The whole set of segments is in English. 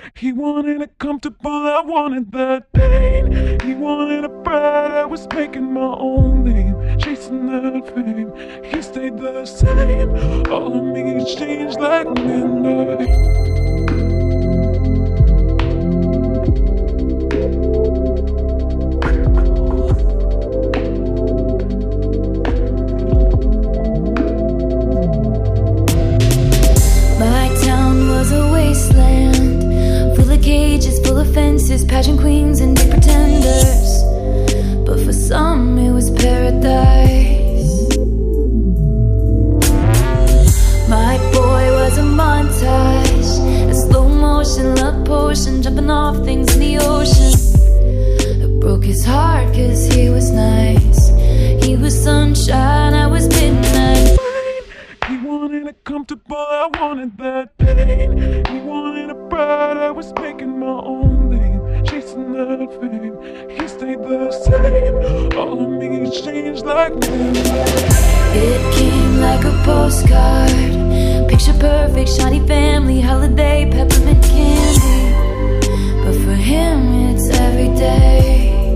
He wanted it comfortable, I wanted that pain. He wanted a bride, I was making my own name, chasing that fame. He stayed the same, all of me changed like midnight. Full of fences, pageant queens and big pretenders, but for some it was paradise. My boy was a montage, a slow motion love potion, jumping off things in the ocean. It broke his heart cause he was nice. He was sunshine, I was midnight. He wanted it comfortable, I wanted that pain. He wanted a bride, I was making my own name, chasing that fame. He stayed the same, all of me changed like midnight. It came like a postcard, picture perfect, shiny family, holiday, peppermint candy. But for him it's every day.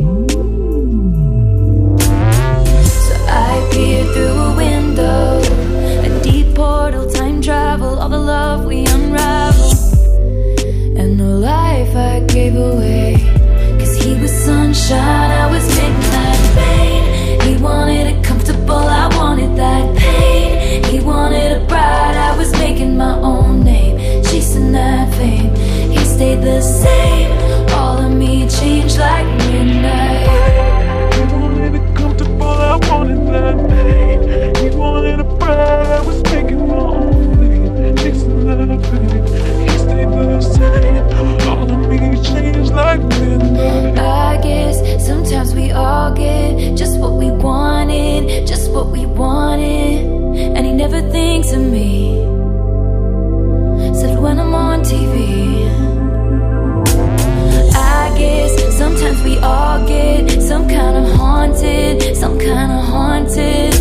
So I peered through a window, a deep portal, time travel, all the love we unravel, and the life I gave away. Cause he was sunshine, I was midnight pain. He wanted it comfortable, I wanted that pain. He wanted a bride, I was making my own name, chasing that fame. He stayed the same, all of me changed like midnight. He wanted it comfortable, I wanted that pain. He wanted a bride, I was making my own name, chasing that fame. He stayed the same, all of me changed like midnight. I guess sometimes we all get just what we wanted, just what we wanted. And he never thinks of me, said when I'm on TV. I guess sometimes we all get some kind of haunted, some kind of haunted.